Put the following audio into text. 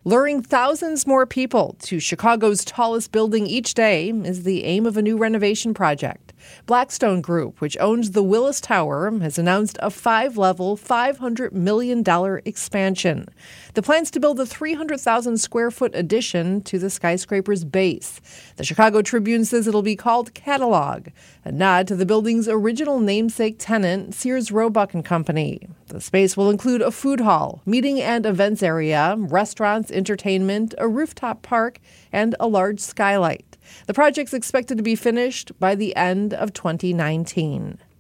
Luring thousands more people to Chicago's tallest building each day is the aim of a new renovation project. Blackstone Group, which owns the Willis Tower, has announced a 5-level, $500 million expansion. The plan's to build a 300,000-square-foot addition to the skyscraper's base. The Chicago Tribune says it'll be called Catalog, a nod to the building's original namesake tenant, Sears Roebuck and Company. The space will include a food hall, meeting and events area, restaurants, entertainment, a rooftop park, and a large skylight. The project's expected to be finished by the end of 2019.